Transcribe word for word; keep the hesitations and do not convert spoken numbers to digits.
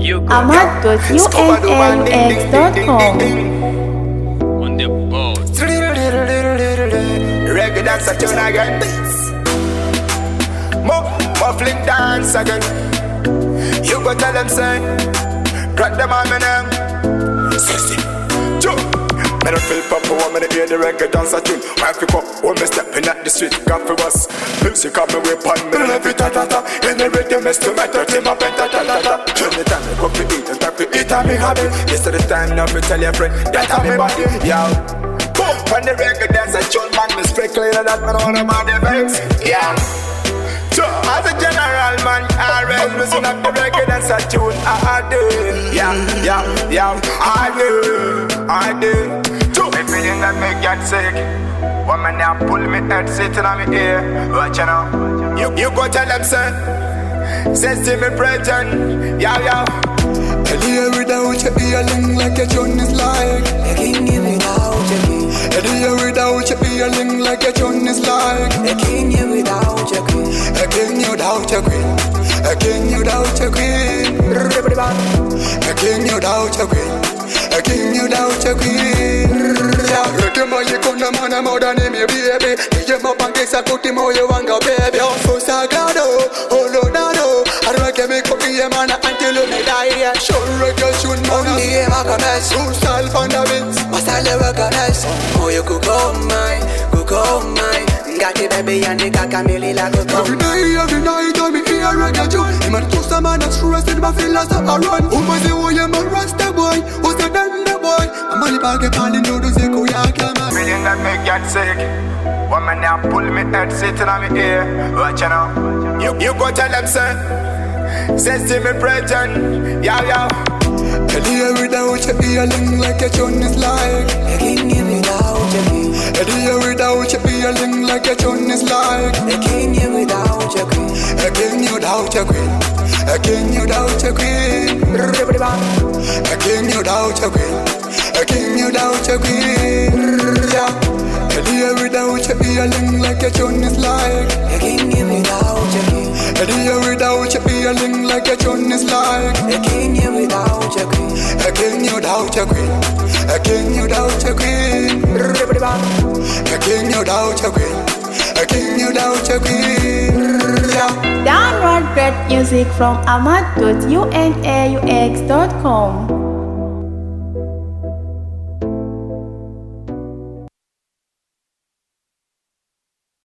ahmad dot u n a u x dot com. On the boat. Reggae dance a tune again. Mo, muffling dance again. You go tell them say, crack them on my name. Sexy, Joe. Me don't feel proper when me hear the reggae dance a tune. Wife pick up when me stepping at the street. Got for us, music on me whip on me love it ta ta ta. In the rhythm is to matter, team up and ta ta ta ta. Anytime me come to eat and talk to eat and me hobby. This is the time now me tell your friend that I'm me body, yo. When the reggae dance a tune, man, me straight clear that me know them on the face, yeah. So, as a general man, I always listen up the reggae dance a tune. I do, yeah, yeah, yeah. I do, I do. Two, me feeling that me get sick. One man now pull me head sitting on me ear. Watch you know. You, you go tell them, say, say to me present, yeah, yeah. A day without you feeling like a tune is like a king without you queen. A day without you feeling like a tune is like a king without your queen. A king without your queen. A king without your queen. A king without your queen. A king without your queen. Look at my icon, man, I'm more than him, baby. You my pancakes, I put him all you want, baby. I'm so sagrado, oh Lord, no. I don't like me cookie, man, until you die. Sure, reggae tune, man. Only him, I can mess. True style, fan of it. My style, I recognize. Oh, you could go, mine, could go, mine. Got the baby and the cacameli like a come. Every day, every night, I me hear reggae tune. Him and two some man that's stressed, my feelings are run. Who was the way, man, rasta boy? Who's the danda boy? I'm on the bag of all the noodles, they go, yeah, come on. Feeling that me get sick. One man now pull me head sitting on me ear. Watch you know. You, you go tell them, say, say to me present, yeah, yeah. A day without you feeling like a tune is like a king without your queen. A day without you feeling like a tune is like a king without your queen. A king without your queen. A king without your queen. A king without your queen. A king without your queen. Yeah. A day without you feeling like a tune is like a king without your queen. A day without you feeling like a tune is like a king without your queen. A king without your queen. A king without your queen. A king without your queen. A king without your queen. Yeah. Download great music from ahmad dot u n a u x dot com.